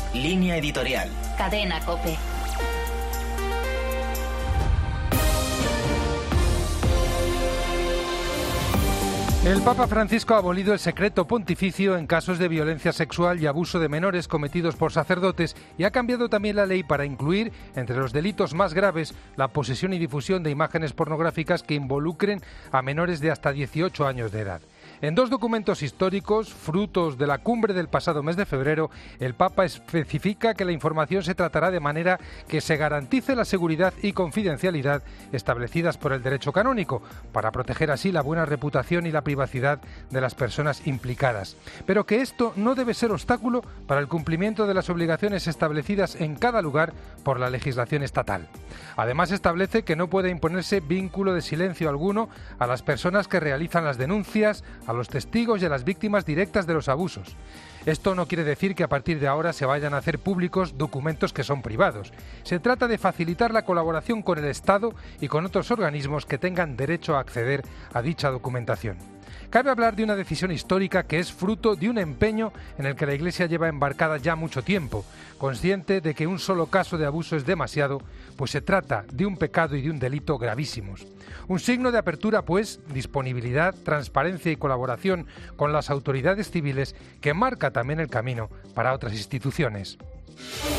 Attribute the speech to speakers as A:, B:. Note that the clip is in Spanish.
A: Línea editorial.
B: Cadena COPE.
C: El Papa Francisco ha abolido el secreto pontificio en casos de violencia sexual y abuso de menores cometidos por sacerdotes y ha cambiado también la ley para incluir entre los delitos más graves la posesión y difusión de imágenes pornográficas que involucren a menores de hasta 18 años de edad. En dos documentos históricos, frutos de la cumbre del pasado mes de febrero, el Papa especifica que la información se tratará de manera que se garantice la seguridad y confidencialidad establecidas por el derecho canónico, para proteger así la buena reputación y la privacidad de las personas implicadas. Pero que esto no debe ser obstáculo para el cumplimiento de las obligaciones establecidas en cada lugar por la legislación estatal. Además, establece que no puede imponerse vínculo de silencio alguno a las personas que realizan las denuncias, a los testigos y a las víctimas directas de los abusos. Esto no quiere decir que a partir de ahora se vayan a hacer públicos documentos que son privados. Se trata de facilitar la colaboración con el Estado y con otros organismos que tengan derecho a acceder a dicha documentación. Cabe hablar de una decisión histórica que es fruto de un empeño en el que la Iglesia lleva embarcada ya mucho tiempo, consciente de que un solo caso de abuso es demasiado, pues se trata de un pecado y de un delito gravísimos. Un signo de apertura, pues, disponibilidad, transparencia y colaboración con las autoridades civiles que marca también el camino para otras instituciones.